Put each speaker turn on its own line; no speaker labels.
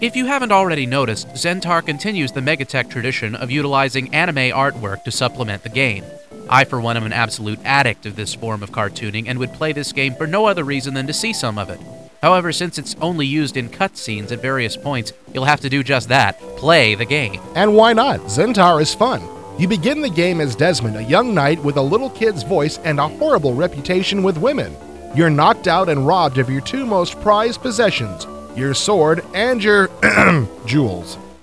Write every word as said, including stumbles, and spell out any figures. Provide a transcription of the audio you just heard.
If you haven't already noticed, Zentar continues the Megatech tradition of utilizing anime artwork to supplement the game. I, for one, am an absolute addict of this form of cartooning and would play this game for no other reason than to see some of it. However, since it's only used in cutscenes at various points, you'll have to do just that, play the game.
And why not? Zentar is fun. You begin the game as Desmond, a young knight with a little kid's voice and a horrible reputation with women. You're knocked out and robbed of your two most prized possessions, your sword and your jewels.